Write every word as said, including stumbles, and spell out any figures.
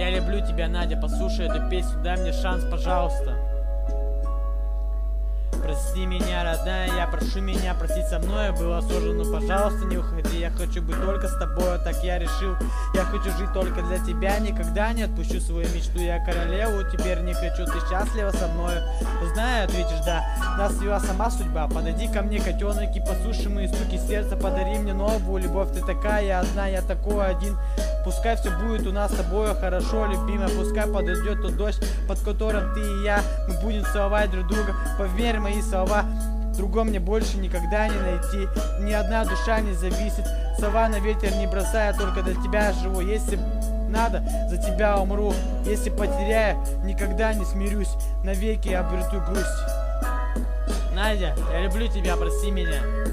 Я люблю тебя, Надя, послушай эту песню, дай мне шанс, пожалуйста. Прости меня, родная, я прошу меня простить со мной. Было сложно, но пожалуйста не уходи. Я хочу быть только с тобой, так я решил. Я хочу жить только для тебя, никогда не отпущу свою мечту. Я королеву, теперь не кричу, ты счастлива со мною? Знаю, ответишь да, нас свела сама судьба. Подойди ко мне, котенок, и послушай мои стуки сердца. Подари мне новую любовь, ты такая одна, я такой один. Пускай все будет у нас с тобой хорошо, любимая. Пускай подойдет тот дождь, под которым ты и я. Мы будем целовать друг друга, поверь мои слова. Другого мне больше никогда не найти. Ни одна душа не зависит. Сова на ветер не бросая, только для тебя живу. Если надо, за тебя умру. Если потеряю, никогда не смирюсь. Навеки обрету грусть. Надя, я люблю тебя, прости меня.